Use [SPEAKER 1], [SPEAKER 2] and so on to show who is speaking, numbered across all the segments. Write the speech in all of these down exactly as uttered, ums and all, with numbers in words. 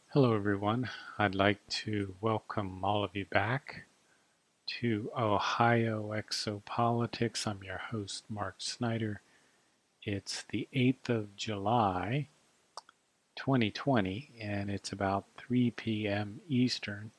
[SPEAKER 1] Hello, everyone. I'd like to welcome all of you back to Ohio Exopolitics. I'm your host, Mark Snyder. It's the eighth of July, twenty twenty, and it's about three p m Eastern.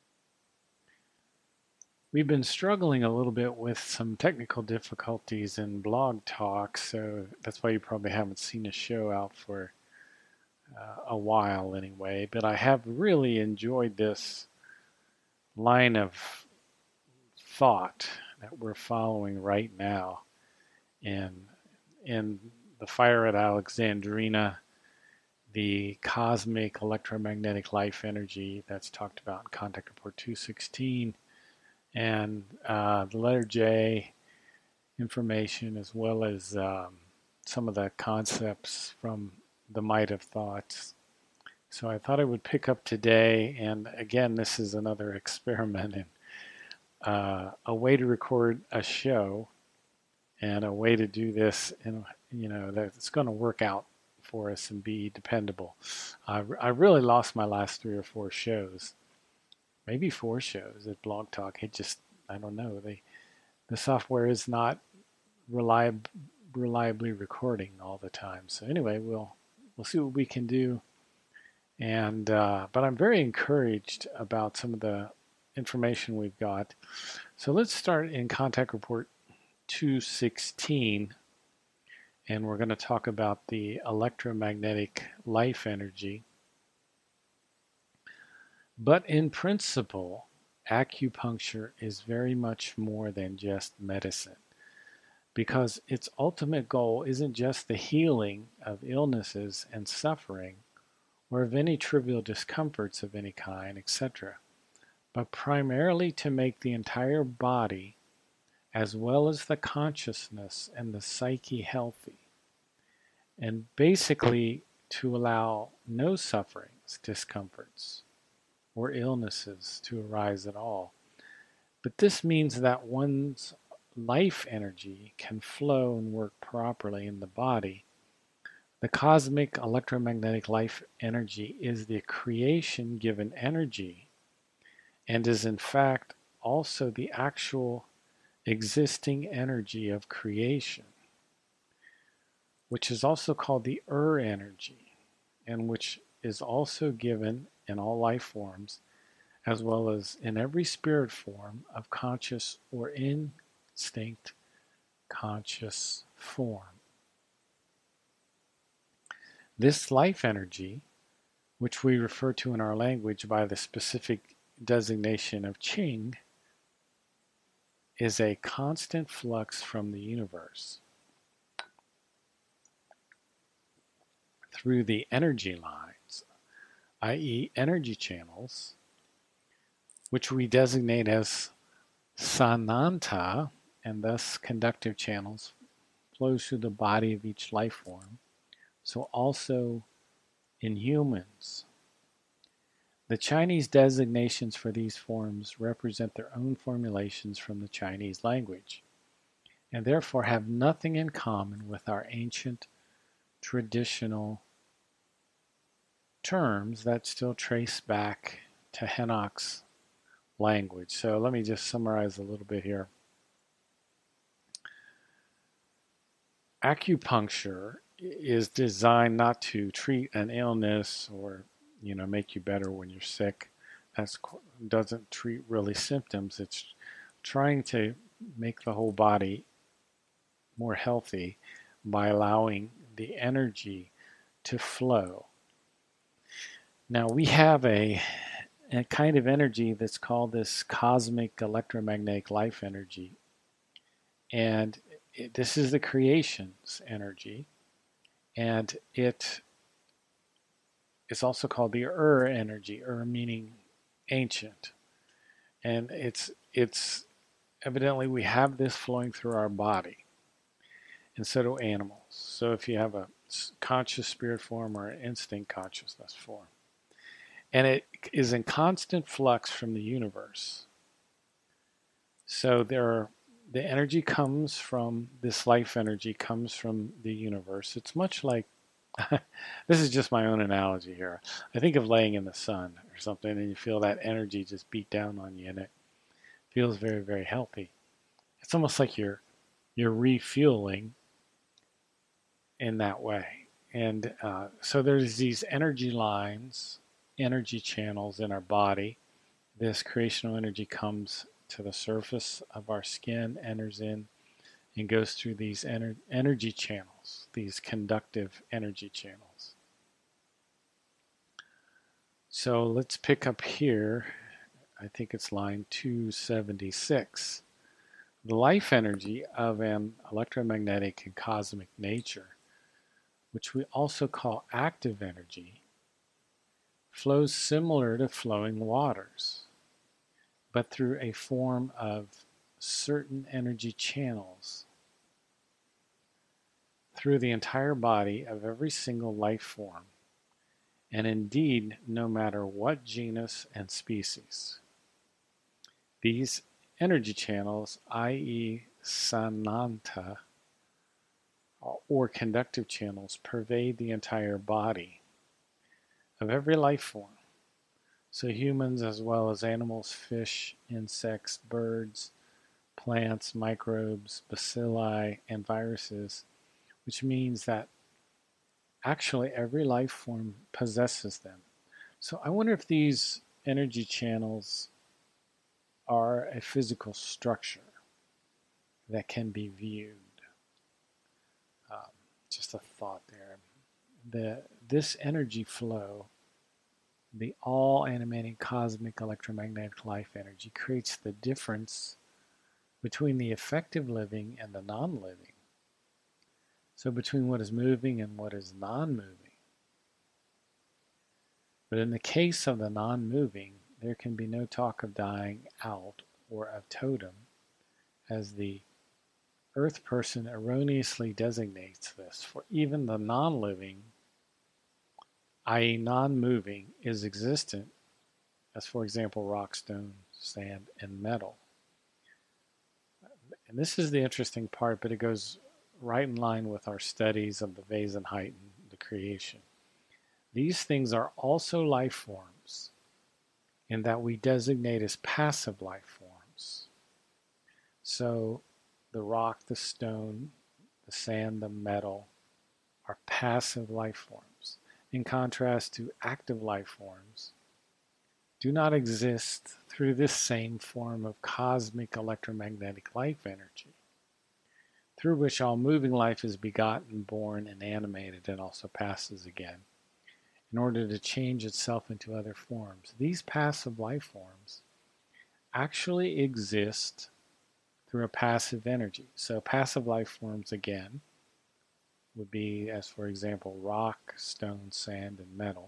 [SPEAKER 1] We've been struggling a little bit with some technical difficulties in Blog Talk, so that's why you probably haven't seen a show out for uh, a while anyway. But I have really enjoyed this line of thought that we're following right now in in the fire at Alexandrina, the cosmic electromagnetic life energy that's talked about in Contact Report two sixteen, and uh, the letter J information, as well as um, some of the concepts from the Might of Thoughts. So I thought I would pick up today, and again, this is another experiment in uh, a way to record a show and a way to do this, and you know that's going to work out for us and be dependable. I, I really lost my last three or four shows, maybe four shows at Blog Talk. It just I don't know. They the software is not reliab, reliably recording all the time. So anyway, we'll we'll see what we can do. And uh, but I'm very encouraged about some of the information we've got. So let's start in Contact Report two sixteen, and we're going to talk about the electromagnetic life energy. But in principle, acupuncture is very much more than just medicine, because its ultimate goal isn't just the healing of illnesses and suffering or of any trivial discomforts of any kind, et cetera, but primarily to make the entire body, as well as the consciousness and the psyche, healthy, and basically to allow no sufferings, discomforts, or illnesses to arise at all. But this means that one's life energy can flow and work properly in the body. The cosmic electromagnetic life energy is the creation given energy, and is in fact also the actual existing energy of creation, which is also called the Ur energy, and which is also given in all life forms, as well as in every spirit form of conscious or instinct conscious form. This life energy, which we refer to in our language by the specific designation of Qing, is a constant flux from the universe through the energy lines, that is energy channels, which we designate as Sananta, and thus conductive channels, flows through the body of each life form. So also in humans. The Chinese designations for these forms represent their own formulations from the Chinese language, and therefore have nothing in common with our ancient traditional terms that still trace back to Henok's language. So let me just summarize a little bit here. Acupuncture is designed not to treat an illness or you know make you better when you're sick. That doesn't treat really symptoms. It's trying to make the whole body more healthy by allowing the energy to flow. Now we have a, a kind of energy that's called this cosmic electromagnetic life energy, and it, this is the creation's energy, and it is also called the Ur energy, Ur meaning ancient, and it's it's evidently we have this flowing through our body, and so do animals. So if you have a conscious spirit form or an instinct consciousness form, and it is in constant flux from the universe. So there are, the energy comes from, this life energy comes from the universe. It's much like This is just my own analogy here. I think of laying in the sun or something, and you feel that energy just beat down on you, and it feels very, very healthy. It's almost like you're you're refueling in that way. And uh, so there's these energy lines, energy channels in our body. This creational energy comes to the surface of our skin, enters in, and goes through these ener- energy channels, these conductive energy channels. So let's pick up here. I think it's line two seventy-six. The life energy of an electromagnetic and cosmic nature, which we also call active energy, flows similar to flowing waters, but through a form of certain energy channels through the entire body of every single life form, and indeed no matter what genus and species. These energy channels, that is sananta, or conductive channels, pervade the entire body of every life form. So humans as well as animals, fish, insects, birds, plants, microbes, bacilli, and viruses, which means that actually every life form possesses them. So I wonder if these energy channels are a physical structure that can be viewed. Um, just a thought there. The, this energy flow, the all animating cosmic electromagnetic life energy, creates the difference between the effective living and the non-living. So between what is moving and what is non-moving. But in the case of the non-moving, there can be no talk of dying out or of totem, as the Earth person erroneously designates this. For even the non-living, that is non-moving, is existent, as for example rock, stone, sand, and metal. And this is the interesting part, but it goes right in line with our studies of the Wesenheiten, the creation. These things are also life forms, in that we designate as passive life forms. So the rock, the stone, the sand, the metal are passive life forms, in contrast to active life forms do not exist through this same form of cosmic electromagnetic life energy, through which all moving life is begotten, born, and animated, and also passes again, in order to change itself into other forms. These passive life forms actually exist through a passive energy. So passive life forms, again, would be, as for example, rock, stone, sand, and metal.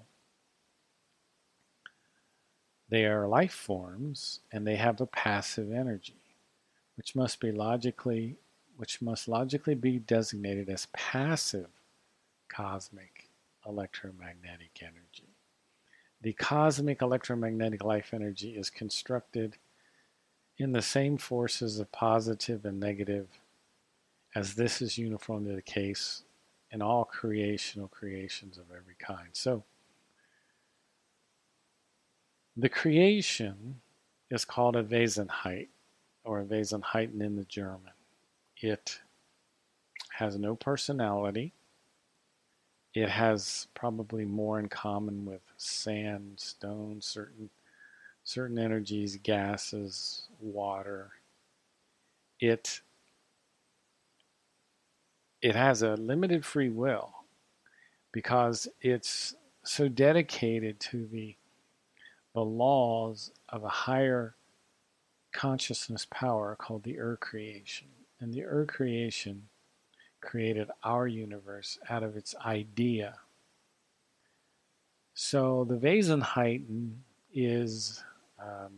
[SPEAKER 1] They are life forms, and they have a passive energy, which must be logically, which must logically be designated as passive cosmic electromagnetic energy. The cosmic electromagnetic life energy is constructed in the same forces of positive and negative, as this is uniformly the case in all creational creations of every kind. So the creation is called a Wesenheit, or a Wesenheiten in the German. It has no personality. It has probably more in common with sand, stone, certain certain energies, gases, water. It it has a limited free will because it's so dedicated to the the laws of a higher consciousness power called the Ur creation. And the Ur creation created our universe out of its idea. So the Wesenheiten is um,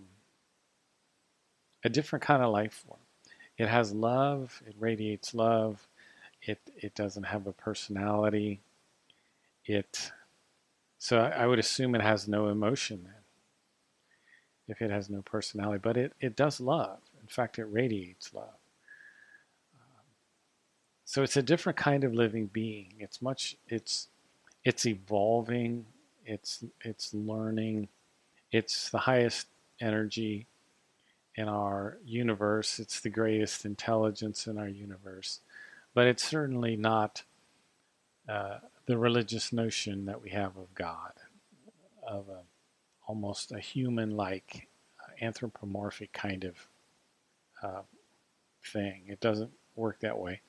[SPEAKER 1] a different kind of life form. It has love, it radiates love, it, it doesn't have a personality. It so I would assume it has no emotion then, if it has no personality, but it, it does love. In fact, it radiates love. Um, so it's a different kind of living being. It's much it's It's evolving, it's it's learning, it's the highest energy in our universe, it's the greatest intelligence in our universe, but it's certainly not uh, the religious notion that we have of God, of a, almost a human-like, uh, anthropomorphic kind of uh, thing. It doesn't work that way.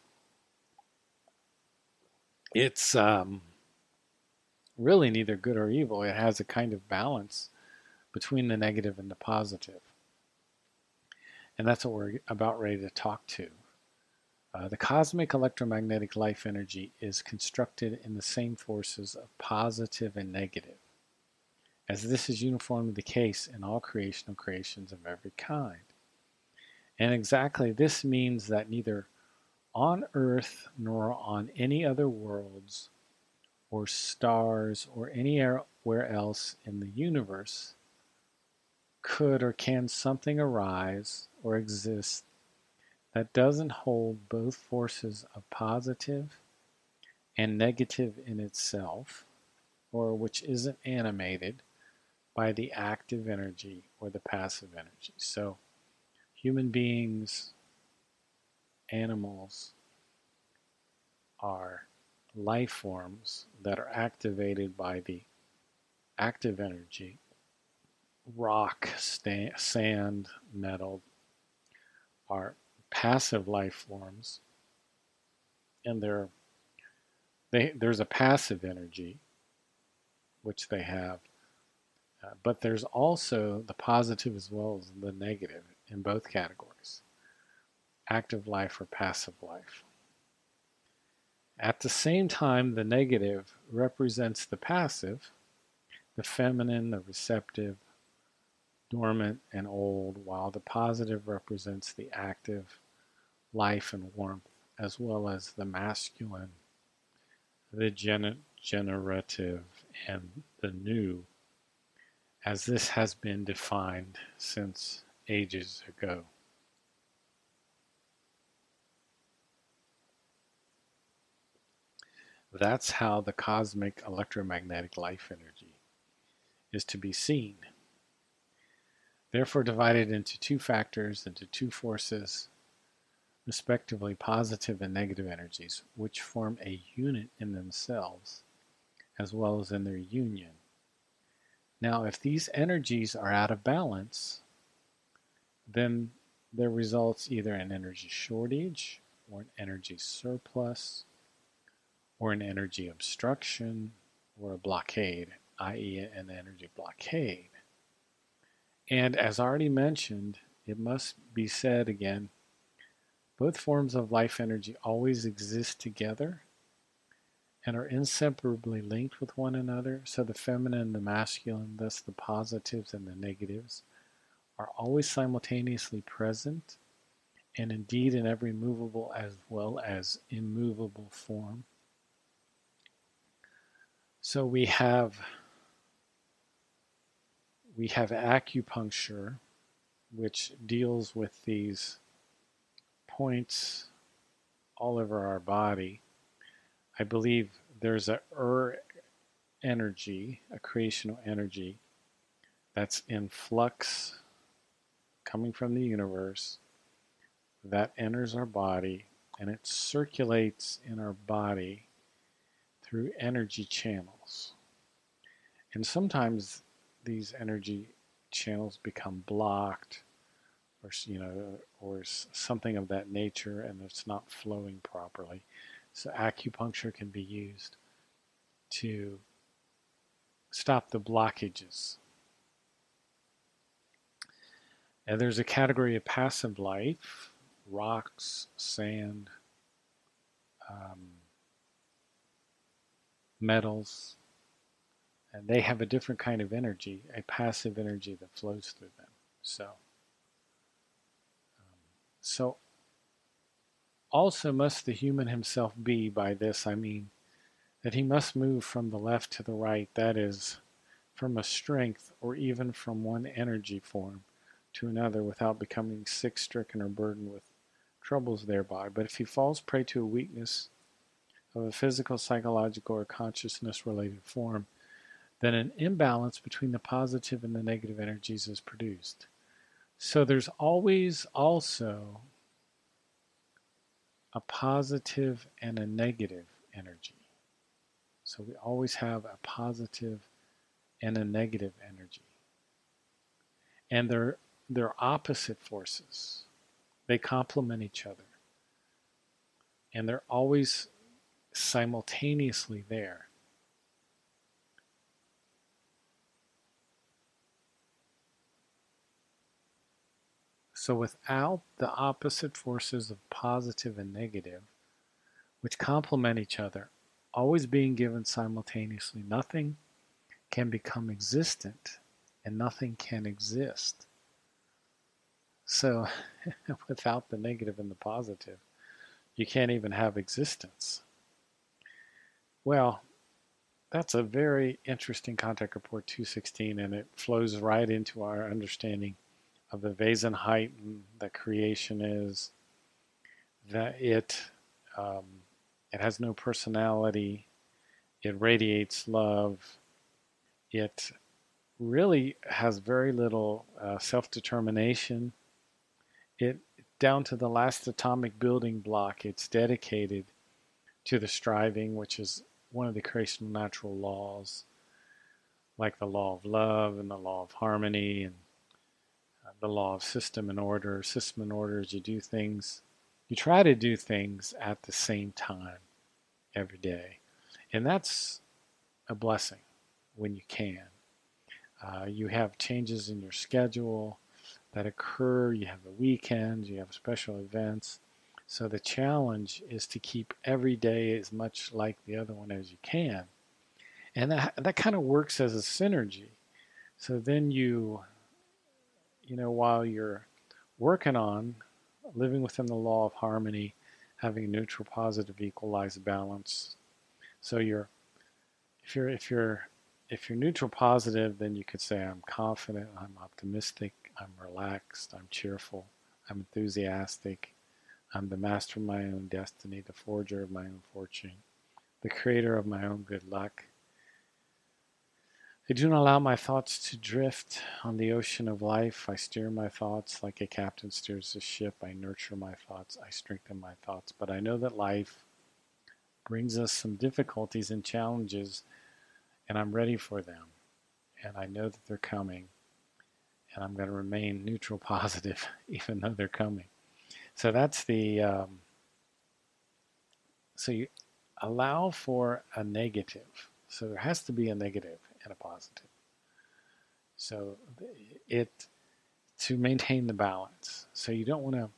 [SPEAKER 1] It's um, really neither good or evil. It has a kind of balance between the negative and the positive. And that's what we're about ready to talk to. Uh, the cosmic electromagnetic life energy is constructed in the same forces of positive and negative, as this is uniformly the case in all creational creations of every kind. And exactly this means that neither on Earth nor on any other worlds or stars or anywhere else in the universe could or can something arise or exist that doesn't hold both forces of positive and negative in itself, or which isn't animated by the active energy or the passive energy. So, human beings, animals are life forms that are activated by the active energy. Rock, sta- sand, metal are passive life forms, and they're, they, there's a passive energy which they have, uh, but there's also the positive as well as the negative in both categories, active life or passive life. At the same time, the negative represents the passive, the feminine, the receptive, dormant, and old, while the positive represents the active, life and warmth, as well as the masculine, the gener- generative, and the new, as this has been defined since ages ago. That's how the cosmic electromagnetic life energy is to be seen. Therefore, divided into two factors, into two forces, respectively positive and negative energies, which form a unit in themselves as well as in their union. Now, if these energies are out of balance, then there results either an energy shortage or an energy surplus or an energy obstruction or a blockade, that is, an energy blockade. And as already mentioned, it must be said again, both forms of life energy always exist together and are inseparably linked with one another. So the feminine and the masculine, thus the positives and the negatives, are always simultaneously present, and indeed in every movable as well as immovable form. So we have we have acupuncture, which deals with these points all over our body. I believe there's a Ur energy, a creational energy that's in flux coming from the universe that enters our body and it circulates in our body through energy channels. And sometimes these energy channels become blocked or you know or something of that nature and it's not flowing properly. So acupuncture can be used to stop the blockages. And there's a category of passive life, rocks, sand, um, metals, and they have a different kind of energy, a passive energy that flows through them. So, um, so also must the human himself be, by this I mean that he must move from the left to the right, that is, from a strength or even from one energy form to another without becoming sick stricken or burdened with troubles thereby. But if he falls prey to a weakness of a physical, psychological, or consciousness related form, then an imbalance between the positive and the negative energies is produced. So there's always also a positive and a negative energy. So we always have a positive and a negative energy. And they're they're opposite forces. They complement each other. And they're always simultaneously there. So without the opposite forces of positive and negative, which complement each other, always being given simultaneously, nothing can become existent and nothing can exist. So without the negative and the positive, you can't even have existence. Well, that's a very interesting Contact Report two sixteen, and it flows right into our understanding of the Wesenheiten that creation is, that it um, it has no personality, it radiates love, it really has very little uh, self-determination. It down to the last atomic building block, it's dedicated to the striving, which is one of the creational natural laws, like the law of love and the law of harmony and uh, the law of system and order. System and order is you do things, you try to do things at the same time every day. And that's a blessing when you can. Uh, you have changes in your schedule that occur, you have the weekends, you have special events. So the challenge is to keep every day as much like the other one as you can. And that, that kind of works as a synergy. So then you, you know, while you're working on living within the law of harmony, having neutral, positive, equalized balance. So you're, if you're, if you're, if you're neutral positive, then you could say, I'm confident, I'm optimistic, I'm relaxed, I'm cheerful, I'm enthusiastic, I'm the master of my own destiny, the forger of my own fortune, the creator of my own good luck. I do not allow my thoughts to drift on the ocean of life. I steer my thoughts like a captain steers a ship. I nurture my thoughts. I strengthen my thoughts. But I know that life brings us some difficulties and challenges, and I'm ready for them. And I know that they're coming. And I'm going to remain neutral positive even though they're coming. So that's the, um, so you allow for a negative. So there has to be a negative and a positive. So it, to maintain the balance. So you don't want to,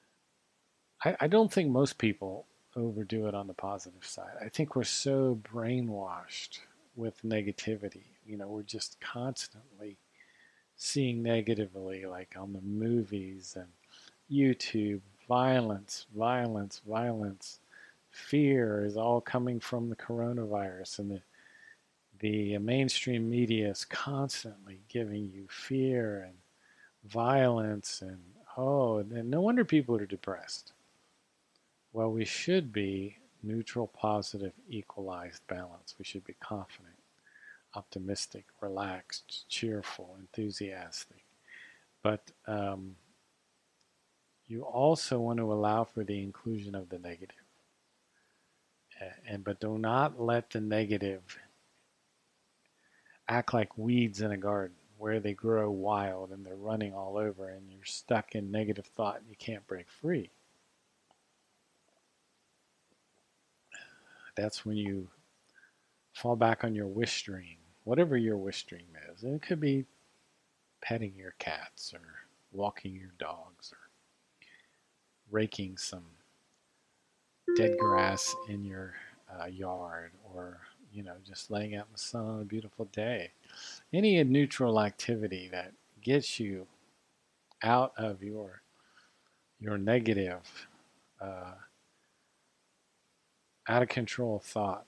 [SPEAKER 1] I, I don't think most people overdo it on the positive side. I think we're so brainwashed with negativity. You know, we're just constantly seeing negatively, like on the movies and YouTube, violence, violence, violence. Fear is all coming from the coronavirus, and the the mainstream media is constantly giving you fear and violence, and oh, and no wonder people are depressed. Well, we should be neutral, positive, equalized balance. We should be confident, optimistic, relaxed, cheerful, enthusiastic. But um, you also want to allow for the inclusion of the negative. And but do not let the negative act like weeds in a garden where they grow wild and they're running all over and you're stuck in negative thought and you can't break free. That's when you fall back on your wish dream, whatever your wish dream is. And it could be petting your cats or walking your dogs or raking some dead grass in your uh, yard, or you know, just laying out in the sun on a beautiful day. Any neutral activity that gets you out of your your negative, uh, out of control thought.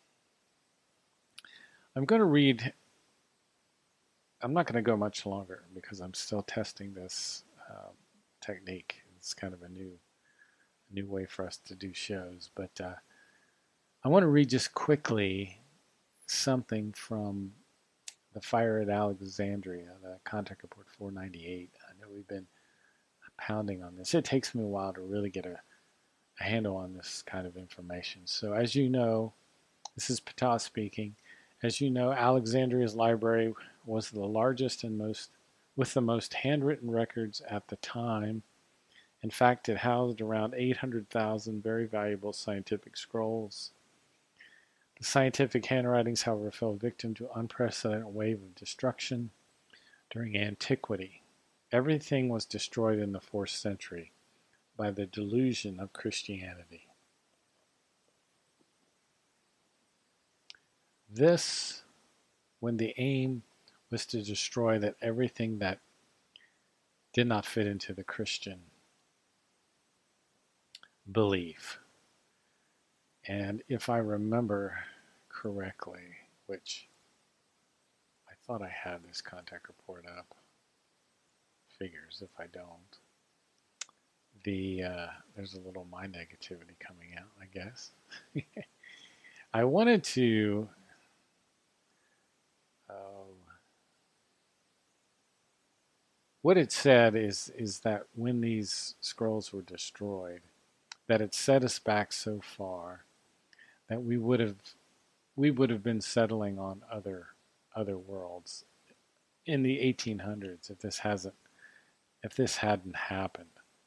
[SPEAKER 1] I'm going to read. I'm not going to go much longer because I'm still testing this um, technique. It's kind of a new, a new way for us to do shows. But uh, I want to read just quickly something from the fire at Alexandria, the contact report four ninety-eight. I know we've been pounding on this. It takes me a while to really get a, a handle on this kind of information. So as you know, this is Ptah speaking. As you know, Alexandria's library was the largest and most, with the most handwritten records at the time. In fact, it housed around eight hundred thousand very valuable scientific scrolls. The scientific handwritings, however, fell victim to an unprecedented wave of destruction during antiquity. Everything was destroyed in the fourth century by the delusion of Christianity. This, when the aim was to destroy that everything that did not fit into the Christian belief. And if I remember correctly, which I thought I had this contact report up, figures if I don't, the uh, there's a little my negativity coming out, I guess. I wanted to uh, what it said is is that when these scrolls were destroyed, that it set us back so far that we would have we would have been settling on other other worlds in the eighteen hundreds if this hasn't if this hadn't happened.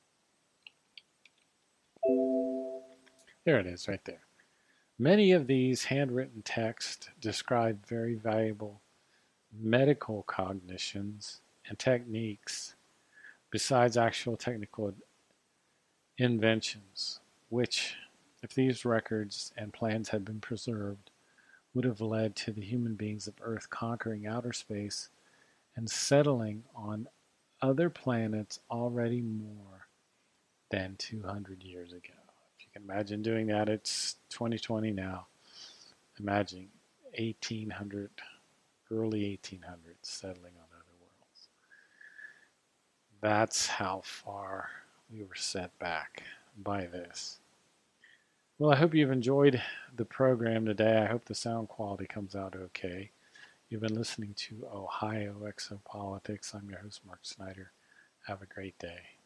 [SPEAKER 1] There it is right there. Many of these handwritten texts describe very valuable medical cognitions and techniques besides actual technical inventions, which, if these records and plans had been preserved, would have led to the human beings of Earth conquering outer space and settling on other planets already more than two hundred years ago. If you can imagine doing that, it's twenty twenty now. Imagine eighteen hundred, early eighteen hundreds, settling on other worlds. That's how far we were set back by this. Well, I hope you've enjoyed the program today. I hope the sound quality comes out okay. You've been listening to Ohio Exopolitics. I'm your host, Mark Snyder. Have a great day.